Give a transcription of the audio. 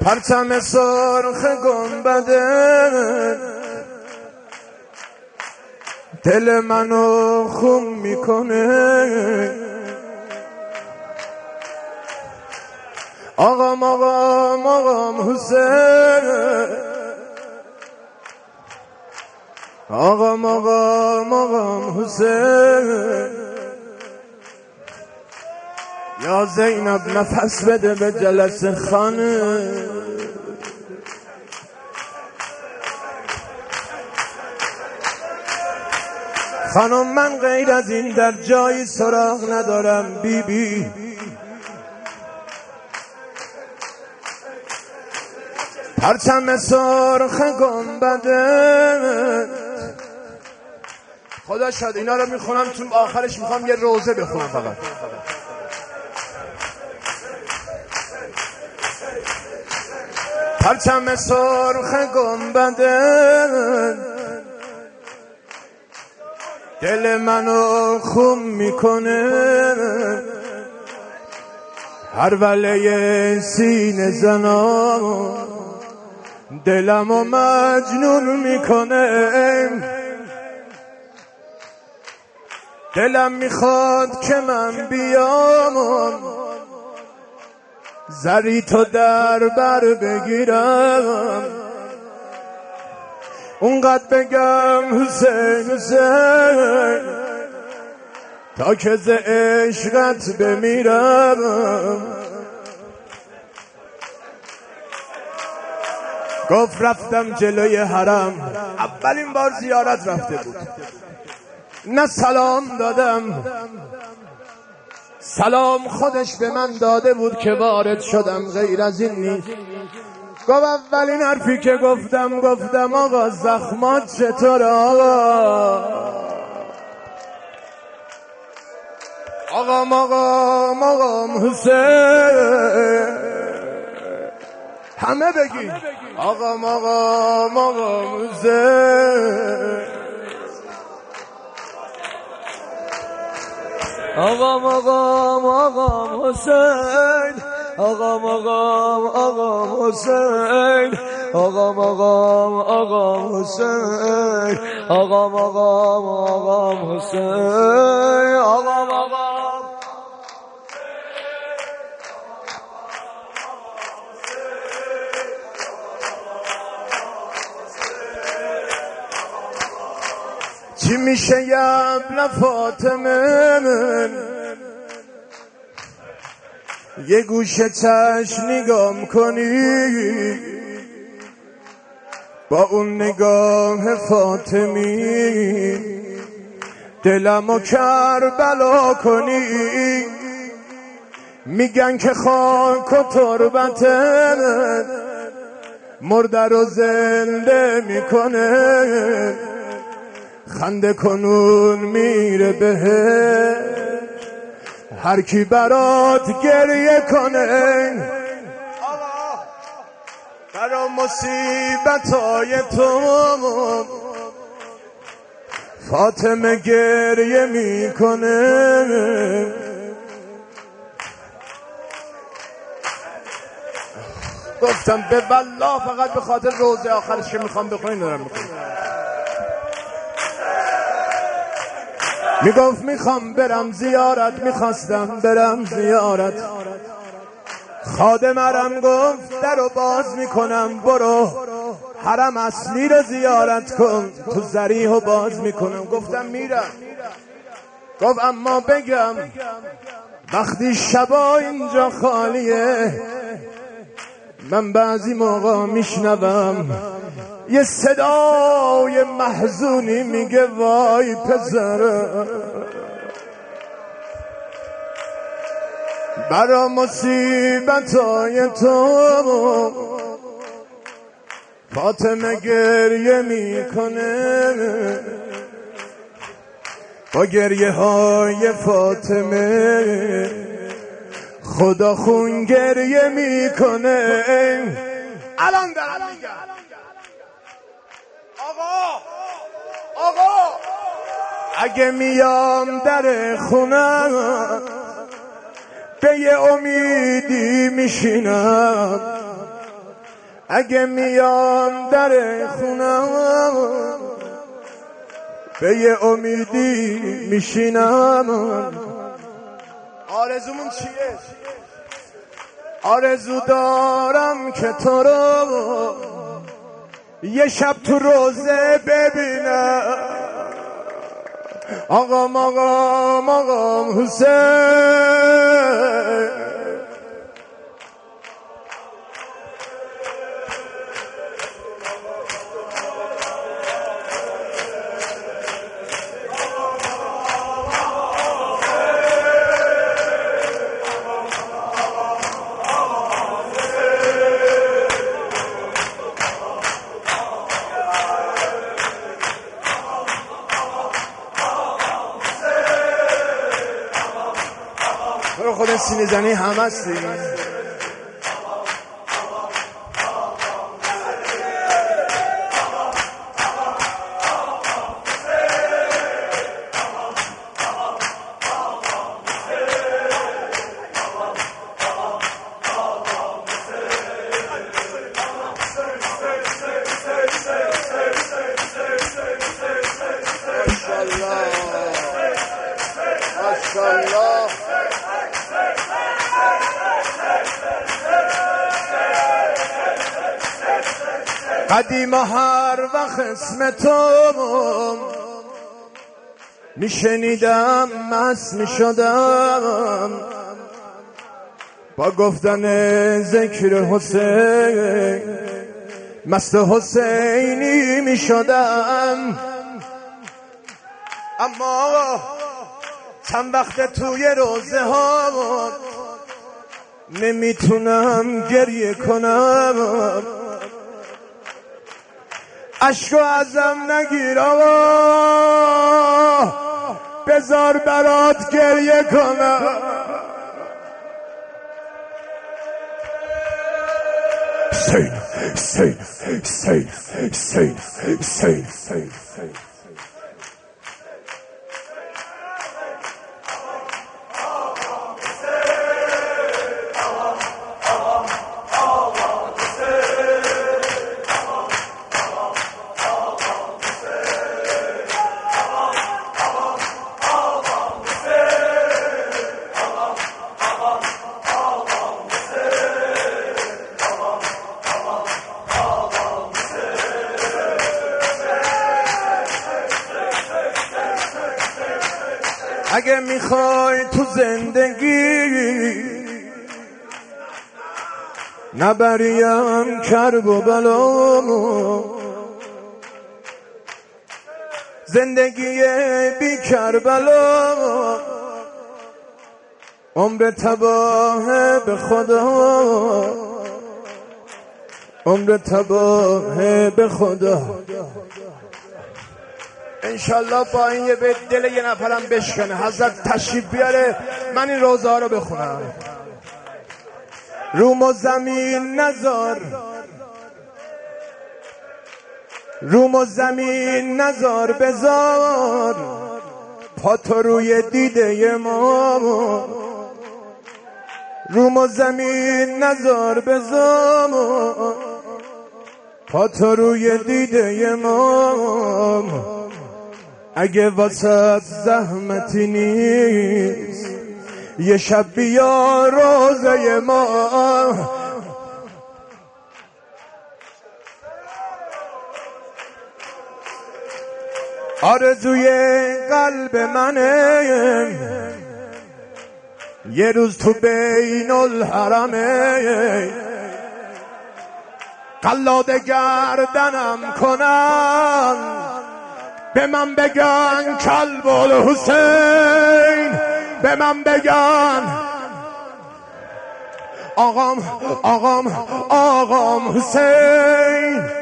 پرچم سرخ گنبده دل منو خون میکنه. آقام آقام آقام حسین، آقام آقام آقام حسین، یا زینب نفس بده به جلسه خانه. خانم من غیر از این در جایی سراغ ندارم بیبی. پرچم سرخ گنبده، خدا شد اینا رو میخونم تو آخرش میخوام یه روزه بخونم فقط. پرچم سرخ گنبده دل منو خون میکنه. هر وله سینه زنا دلمو مجنون میکنه. دلم میخواد که من بیام زری تو در بر بگیرم، اونقدر بگم حسین حسین تا که ز عشقت بمیرم. گفت رفتم جلوی حرم، اولین بار زیارت رفته بود، نه سلام دادم، سلام خودش به من داده بود که وارد شدم، غیر از این نیست. گفت اولین حرفی که گفتم آقا زخمات چطور آقا؟ آقام حسین، همه بگی آقام حسین، آقام حسین، آقام حسین، آقام حسین، آقام حسین، آقام چی میشه یبل فاطمه من، یه گوشه چشم نگام کنی، با اون نگاه فاطمی دلمو کربلا کنی. میگن که خاک و تربتت مرده رو زنده میکنه، خنده کنون میره بهش هر کی برات گریه کنه. برا مصیبتای تو فاطمه گریه میکنه. گفتم به والله فقط به خاطر روزه آخرش که میخوام بخونین دارم میخونم. میگفت میخوام برم زیارت، میخواستم برم زیارت، خادمرم گفت درو باز میکنم، برو حرم اصلی رو زیارت کن، تو ضریحو باز میکنم. گفتم میرم. گفت اما بگم وقتی شبا اینجا خالیه، من بعضی موقع میشنوم یه صدای محزونی میگه وای پسرم، برا مصیبتای تو فاطمه گریه میکنه. با گریه های فاطمه خدا خون گریه میکنه. الان دارم میگم آقا اگه میام در خونم به یه امیدی میشینم، اگه میام در خونم به یه امیدی میشینم. آرزومون چیه؟ آرزو دارم که تو رو یه شب تو روزه ببینم. آقام حسین، برو خود سینه زنی هم هستی. ماشاءالله قدیما هر وقت اسم تو میشنیدم مست میشدم، با گفتن ذکر حسین مست حسینی میشدم. اما چند وقت توی روزه ها نمیتونم گریه کنم، اشکو ازم نگیر آقا، بذار برات گریه کنم. سین سین سین سین سین سین اگه میخوای تو زندگی نبریم کرب و بلا، زندگی بی کربلا عمر تباه به خدا، عمر تباه به خدا. انشالله با این یه به دل یه نفرم بشکنه. حضرت تشریف بیاره من این روزه ها رو بخونم. روم و زمین نذار، روم و زمین نذار، بذار پا تو روی دیده ما. روم و زمین نذار، بذار پا تو روی دیده ما. اگه واسه زحمتی نیست یه شب بیا روزه ما. آرزوی قلب منه یه روز تو بین الحرمه قلاده گردنم کنم، به من بگن کلب الحسین، به من بگن آقام حسین.